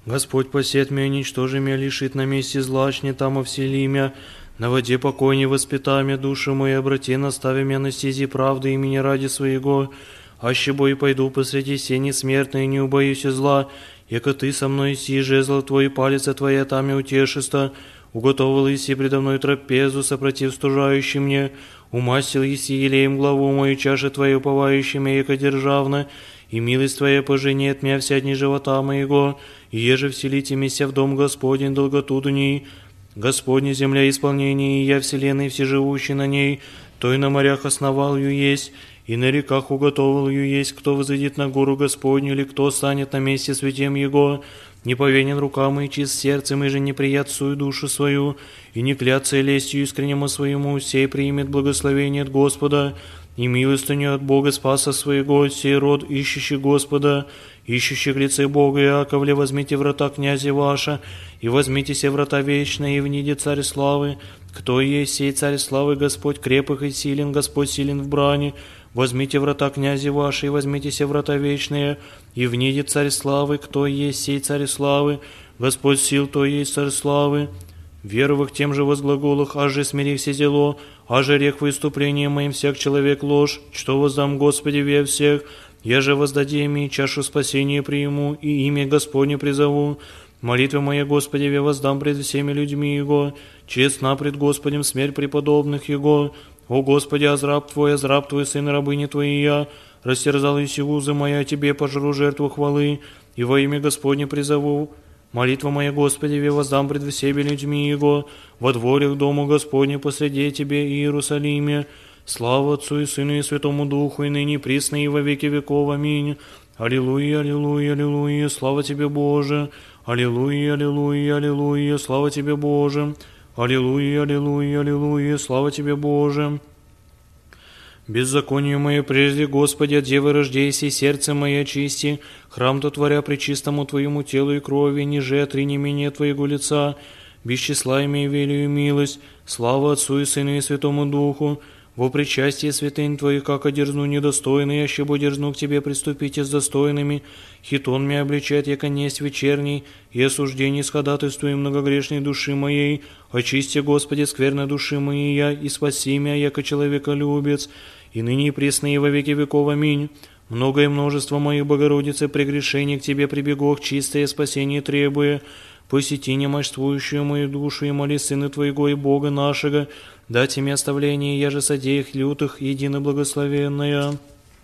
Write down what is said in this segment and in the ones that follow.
Господь посет меня, ничтожи меня, лишит на месте злачни, там овсели мя, на воде покой не воспитай мя, душу мою обрати, настави меня на стези правды имени ради своего, аще бой пойду посреди сени смертной, не убоюсь зла, яко ты со мной си, жезл твой, палец твоя, там и утешиста, уготовил еси предо мной трапезу, сопротив стужающий мне, умастил еси елеем главу мою, чаша твою уповающий меня, яко державна, и милость твоя поженет меня вся дни живота моего, и еже вселите меня в дом Господень долготудней, Господня земля исполнение, и я вселенной всеживущий на ней, то и на морях основал ее есть, и на реках уготовил ее есть, кто возойдет на гору Господню, или кто станет на месте святем Его, не повинен рукам и чист сердцем, и же не приятствует душу свою, и не клятся лестью искреннему своему, сей примет благословение от Господа, и милостыню от Бога спаса своего, сей род, ищущий Господа, ищущих лице Бога Иаковле, возьмите врата князя ваша, и возьмите се врата вечные, и внидет царь славы. Кто есть сей царь славы? Господь крепок и силен, Господь силен в брани. Возьмите врата князя ваши, и возьмите се врата вечные, и внидет царь славы. Кто есть сей царь славы? Господь сил, то есть царь славы. Веровых тем же возглаголах, аже смирихся зело, аже рех выступление моим всяк человек ложь, что воздам Господи ве всех, я же воздадим и чашу спасения приму, и имя Господне призову. Молитва моя Господи ве воздам пред всеми людьми Его, честна пред Господем смерть преподобных Его. О Господи, азраб Твой, сын рабыни Твоей я, растерзал еси узы моя, Тебе пожру жертву хвалы, и во имя Господне призову. Молитва моя Господи ве воздам пред всеми людьми Его, во дворях дому Господне посреди Тебе и Иерусалиме. Слава Отцу и Сыну и Святому Духу, и ныне присно и во веки веков. Аминь. Аллилуйя, аллилуйя, аллилуйя, слава Тебе, Боже. Аллилуйя, аллилуйя, аллилуйя, слава Тебе, Боже. Аллилуйя, аллилуйя, аллилуйя, слава Тебе, Боже. Беззаконие мое прежде, Господи, от девы рождейся, сердце мое очисти, храм-то творя пречистому Твоему телу и крови, ниже отрини меня Твоего лица, без числа имей велию милость, слава Отцу и Сыну и Святому Духу, во причастие святынь Твоих, как одерзну недостойный, аще бо дерзну к Тебе приступите с достойными, хитон меня обличает, яко несть вечерний, и осуждение сходатайствуя многогрешной души моей, очисти, Господи, скверной души моей я, и спаси меня, яко человеколюбец, и ныне и пресно и во веки веков. Аминь. Многое множество моих, Богородицы, прегрешений к Тебе прибегох, чистое спасение требуя, посети немощствующую мою душу и моли Сына Твоего и Бога нашего, дать им оставление, я же содеях лютых, едино благословенная.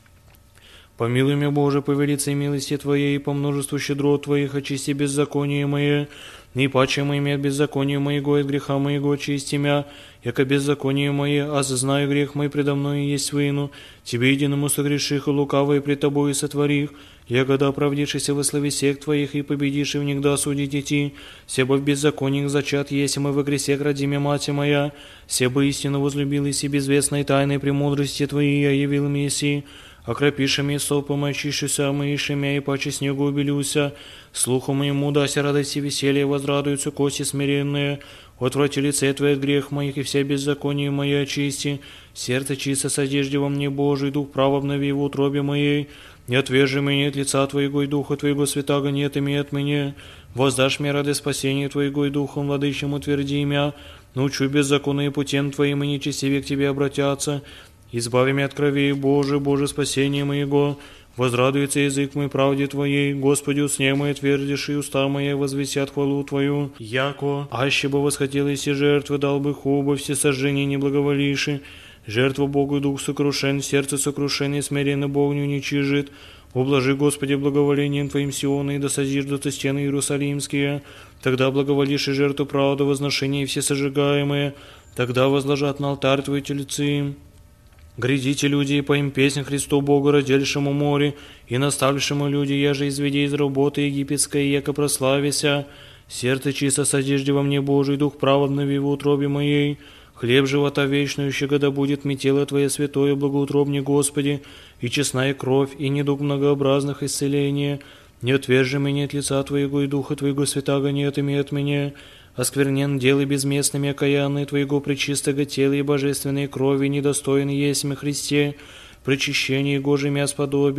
Помилуй меня, Боже, по велицей милости Твоей, и по множеству щедрот Твоих, очисти беззаконие мое, и паче моими от беззакония моего, от греха моего очисти мя, яко беззаконие мое, аз знаю грех мой предо мною есть вину, Тебе единому согреших и лукавое пред Тобою сотворих, ягода оправдившийся во славе сек Твоих и победивший внегда судить идти, себо в беззакониях зачат есть, мы во гресех родиме мать моя, себо истину возлюбил и си безвестной тайной премудрости Твоей я явил месси, окропиша мне сопом, очищуся, омыша мя и паче снегу убелюся, слуху моему дася радость и веселье, возрадуются кости смиренные, отврати лице Твое от грех моих и вся беззаконие мои очисти, сердце чисто с одежде во мне Божий, дух прав обнови в утробе моей, не отвержи меня от лица Твоего и Духа Твоего святаго нет имя от меня, воздашь мне ради спасения Твоего и Духом владычим утверди имя, научу беззаконные путем Твоим и нечестивее к Тебе обратятся, избави меня от крови, Боже, Боже, спасение моего, возрадуется язык мой правде Твоей, Господи, усне мои твердишь, и уста мои возвестят хвалу Твою, яко, аще бы восхотелось и жертвы, дал бы хубо, все сожжения не благоволиши, жертва Богу дух сокрушен, сердце сокрушенное, смиренно Бог не уничижит, ублажи, Господи, благоволением Твоим Сиона, и да созиждутся стены Иерусалимские, тогда благоволишь и жертву правды, возношения все сожигаемые, тогда возложат на алтарь Твои телецы. Грядите, люди, и поим песнь Христу Богу, родельшему море, и наставившему люди, я же изведи из работы египетской, яко прославися, сердце чисто с одежде во мне Божий, дух прав обнови в утробе моей, хлеб живота вечную, да будет мне тело Твое святое, благоутробне Господи, и честная кровь, и недуг многообразных исцеления, не отвержи меня от лица Твоего и Духа Твоего святаго нет ими от меня, осквернен делы безместными, окаянные Твоего пречистого тела и божественной крови, недостойны есть мы Христе, причащение Гоже мя сподоби,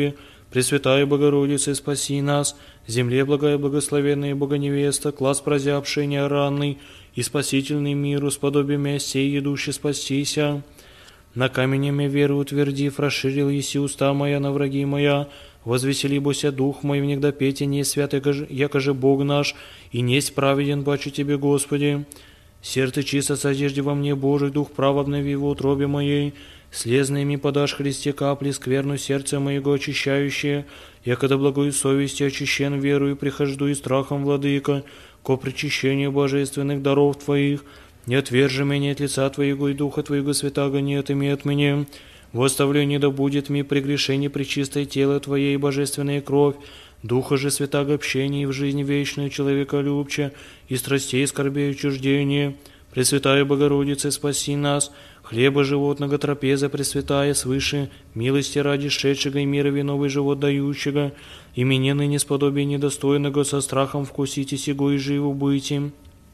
Пресвятая Богородица, спаси нас, земле благая благословенная Богоневеста, класс прозябший неоранный, и спасительный миру, сподобие сей едущий спастися. На каменеме веру утвердив, расширил еси уста моя на враги моя, возвесели бося дух мой, внегда пете не свят, якоже Бог наш, и несть праведен, бачу Тебе, Господи. Сердце чисто содежди во мне, Божий дух прав обнови в утробе моей, слезными подашь Христе капли, скверну сердце моего очищающее, якогда благою совести очищен верою, прихожду и страхом, владыка, ко причащению божественных даров Твоих. Не отвержи меня от лица Твоего и Духа Твоего святаго не отыми от меня. В оставлении да будет ми прегрешение пречистое тело Твое и божественная кровь, Духа же святаго общения и в жизни вечную человеколюбче, и страстей скорбей чуждения. Пресвятая Богородица, спаси нас, хлеба животного трапеза пресвятая свыше, милости ради шедшего и мирови новый живот дающего, и мне ныне сподобие недостойного со страхом вкусите сего и живу быть им.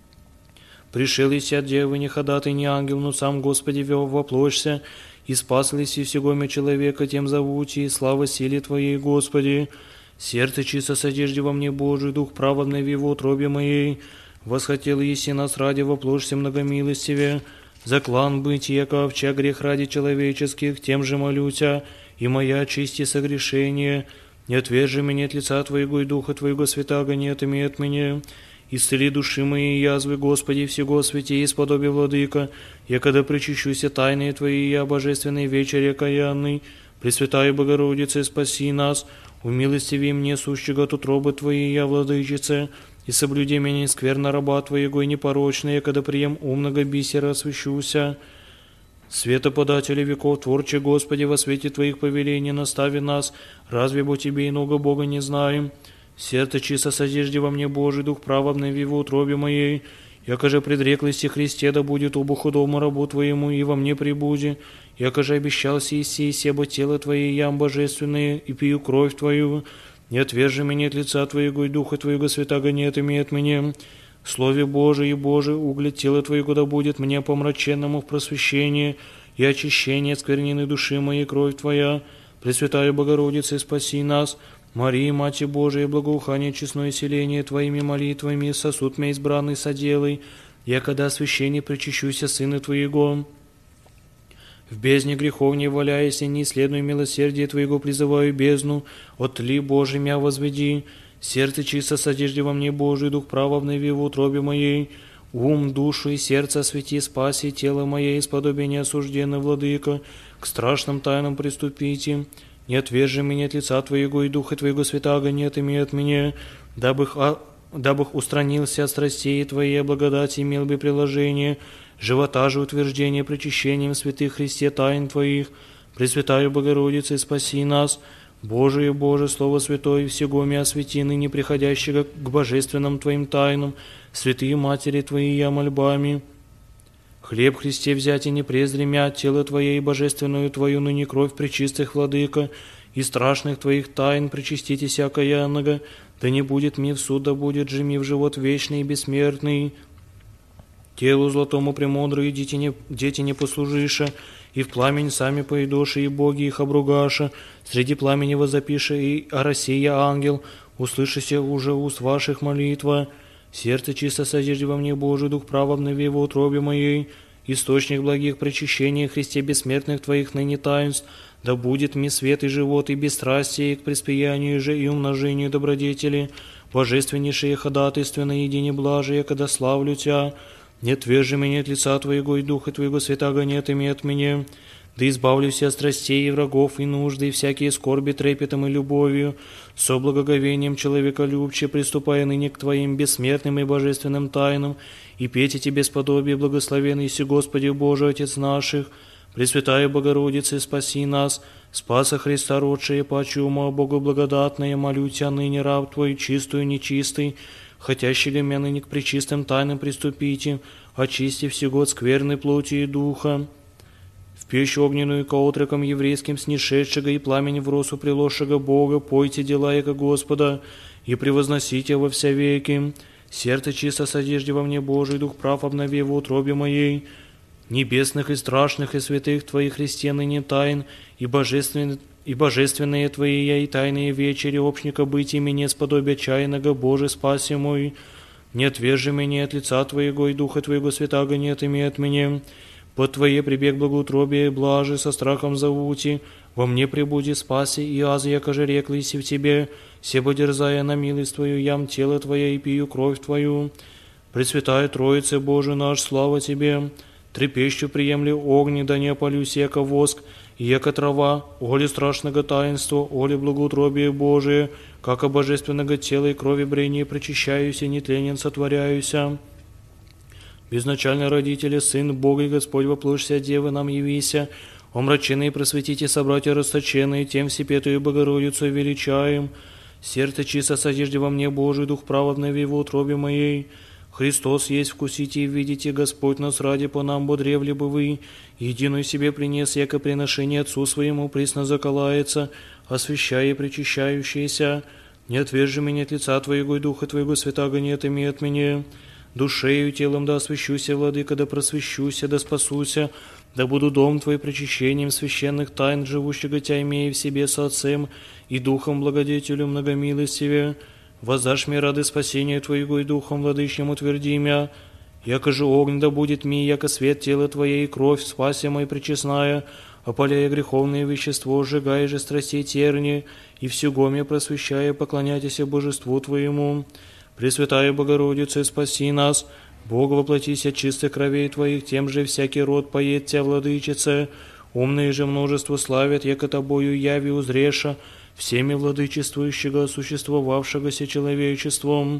Пришел и от девы, не ходатай, не ангел, но сам Господи воплощся, и спас лиси всего мя человека, тем зовути, и слава силе Твоей, Господи. Сердце чисто содежди во мне, Божий, дух прав обнови в утробе моей. Восхотел еси нас ради, воплощся многомилостиве. За клан быть, яко овча грех ради человеческих, тем же молюся, и моя очисти согрешение. Не отвержи меня от лица Твоего и Духа Твоего святаго не отыми от меня. Исцели души мои язвы, Господи, всего святи и сподоби, владыка, я когда причащуся тайные Твои, я божественный вечере окаянный. Пресвятая Богородице, спаси нас, умилостиви мне сущего от утробы Твоей, я владычице, и соблюди меня скверно раба Твоего и непорочное, когда прием умного бисера освящуся. Светоподателя веков, творче Господи, во свете Твоих повелений настави нас, разве бо Тебе иного Бога не знаем? Сердце чисто содежди во мне, Божий, дух прав обнови в утробе моей, якоже предреклости Христе да будет обу худому рабу Твоему, и во мне прибуди, якоже обещался Иисей, себо тело Твое, ям божественное, и пью кровь Твою, не отвержи меня от лица Твоего и Духа Твоего святаго не отыми от меня. Слове Божие и Божие углед тела Твоего да будет мне помраченному в просвещение и очищение от сквернины души моей кровь Твоя. Пресвятая Богородица, спаси нас, Мария, Мати Божия, благоухание честное селение Твоими молитвами, сосуд мя избранный соделай, я когда освящение причащуся Сына Твоего. В бездне грехов не валяясь, и не исследуй милосердие Твоего, призываю бездну, от тли Божий мя возведи, сердце чисто содежди во мне, Божий, дух прав обнови в утробе моей, ум, душу и сердце освети, спаси тело мое, исподобие неосужденное, владыка, к страшным тайнам приступите. Не отвержи меня от лица Твоего и Духа Твоего святаго не отыми от меня, дабы устранился от страстей Твоей, благодати имел бы приложение, живота же утверждение причащением святых Христе тайн Твоих. Пресвятая Богородица, спаси нас, Божие, Боже, Слово Святое, всего мя освети ныне приходящего к божественным Твоим тайнам, святые Матери Твои, я мольбами. Хлеб Христе взять и не презри мя, тело Твое и божественную Твою, ныне кровь пречистых, владыка, и страшных Твоих тайн причаститесь окаянного, да не будет ми в суд, да будет же ми в живот вечный и бессмертный. Телу златому премудрые дети не послужиша, и в пламень сами поедоши, и боги их обругаша, среди пламени возопиша, и о Россия ангел, услышися уже уст ваших молитва. Сердце чисто содежди во мне, Божий, дух прав обнови в утробе моей, источник благих причащений Христе бессмертных Твоих ныне таинств, да будет ми свет и живот, и бесстрастие, и к преспиянию же и умножению добродетели, божественнейшее ходатайство на едине блажие, когда славлю Тя. Не отвержи меня от лица Твоего и Духа Твоего святаго не отыми от меня, да избавлюсь от страстей и врагов, и нужды, и всякие скорби трепетом и любовью, со благоговением человеколюбче, приступая ныне к Твоим бессмертным и божественным тайнам, и пейте Тебе сподобие, благословенный си Господи Божий, Отец наших, Пресвятая Богородица, спаси нас, спаса Христа родшая, паче ума Богу благодатная, молю Тя ныне раб Твой, чистую, нечистый, хотящего мя ныне к пречистым тайнам приступите, очисти всего от скверной плоти и духа. В пищу огненную ко отрокам еврейским снишедшего и пламень в росу приложшего Бога, пойте дела яко Господа, и превозносите во вся веки. Сердце чисто содежди во мне, Божий, дух прав обнови в утробе моей. Небесных и страшных и святых Твоих Христе ныне тайн, и И божественные Твои я и тайные вечери общника быть ими не сподобя чайного, Боже, спаси мой. Не отвержи меня от лица Твоего, и Духа Твоего святаго не отыми от меня. Под Твое прибег благоутробие, блажи, со страхом зовути, во мне прибуди спаси, и аз, яко же реклыси в Тебе, себо дерзая на милость Твою, ям тело Твое и пью кровь Твою. Пресвятая Троице Боже наш, слава Тебе, трепещу приемли огни, да не опалюсь, яко воск, и яко трава, оли страшного таинства, оли благоутробие Божие, как божественного тела и крови брения причащаюсь и нетленен сотворяюся. Безначально родители, Сын Бога и Господь воплощся, Девы нам явися, омраченные просветите собратья расточенные, тем Всепетую Богородицу величаем. Сердце чисто содержи во мне, Божий Дух праведный в его утробе моей. Христос есть, вкусите и видите, Господь нас ради по нам бодревли бы вы. Единую себе принес, яко приношение Отцу своему присно заколается, освящая и причащающийся. Не отвержи меня от лица Твоего и Духа Твоего святаго не отыми от меня. Душею и телом да освящуся, Владыка, да просвещуся, да спасуся, да буду дом Твой причащением священных тайн, живущего Тя имея в себе со Отцем и Духом Благодетелю многомилостиве. Воздашь мне рады спасения Твоего и Духом Владычним утверди мя. Яко же огонь да будет ми, яко свет тела Твоей и кровь, спася мой пречестная, опаляя греховное вещество, сжигая же страстей терни, и всего мне просвещая, поклоняйтесь Божеству Твоему. Пресвятая Богородица, спаси нас, Бог воплотись от чистых кровей Твоих, тем же всякий род поет Тя, Владычице. Умные же множество славят, яко Тобою яви узреша, всеми владычествующего, существовавшегося человечеством.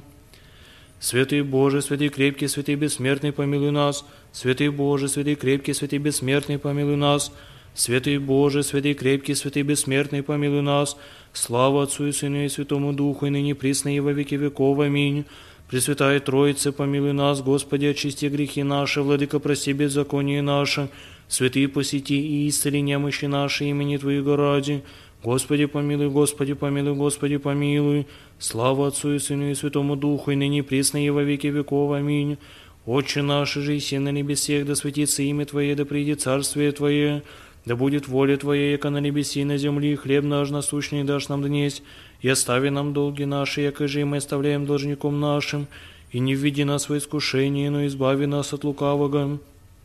Святый Боже, святый крепкий, святый бессмертный, помилуй нас. Святый Боже, святый крепкий, святый бессмертный, помилуй нас. Святый Боже, святый крепкий, святый бессмертный, помилуй нас. Слава Отцу и Сыну и Святому Духу, и ныне присно и во веки веков. Аминь. Пресвятая Троице, помилуй нас, Господи, очисти грехи наши, Владыка, прости беззаконие наше. Святые, посети и исцели немощи наши имени Твоего ради. Господи, помилуй, Господи, помилуй, Господи, помилуй. Слава Отцу и Сыну и Святому Духу, и ныне присно и во веки веков. Аминь. Отче наш, же и се на небесех, да светится имя Твое, да придет царствие Твое, да будет воля Твоя, яко на небеси и на земли, хлеб наш насущный дашь нам днесь, и остави нам долги наши, яко же и мы оставляем должником нашим, и не введи нас в искушение, но избави нас от лукавого.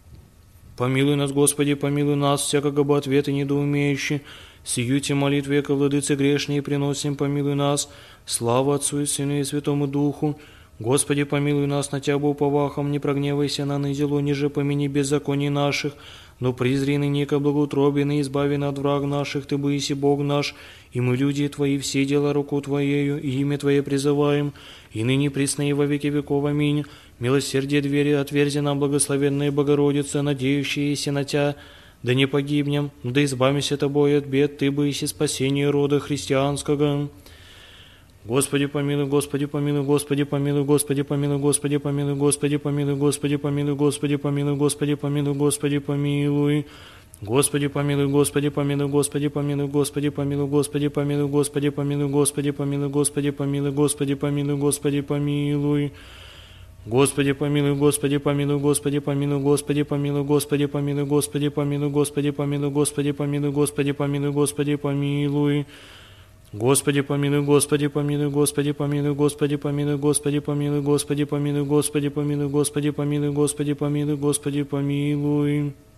Помилуй нас, Господи, помилуй нас, всякого бы ответа недоумеющий, сию те молитвы, яко владыцы грешные, приносим, помилуй нас, слава Отцу и Сыну и Святому Духу. Господи, помилуй нас, на Тя уповахом, не прогневайся на нызело, ниже помяни беззаконий наших, но призри ныне ко благоутробине, избави от враг наших, Ты быси Бог наш, и мы, люди Твои, все дела руку Твоею, и имя Твое призываем, и ныне присно и во веки веков. Аминь. Милосердие двери отверзи нам, благословенная Богородица, надеющиеся на Тя, да не погибнем, да избавимся Тобой от бед, Ты быси спасение рода христианского. Господи помилуй, Господи помилуй, Господи помилуй, Господи помилуй, Господи помилуй, Господи помилуй, Господи помилуй, Господи помилуй, Господи помилуй, Господи помилуй. Господи помилуй, Господи помилуй, Господи помилуй, Господи помилуй, Господи помилуй, Господи помилуй, Господи помилуй, Господи помилуй, Господи помилуй, Господи помилуй. Господи помилуй, Господи помилуй, Господи помилуй, Господи помилуй, Господи помилуй, Господи помилуй, Господи помилуй, Господи помилуй, Господи помилуй, Господи помилуй. Господи помилуй, Господи помилуй, Господи помилуй, Господи помилуй, Господи помилуй, Господи помилуй, Господи помилуй, Господи помилуй, Господи помилуй, Господи помилуй.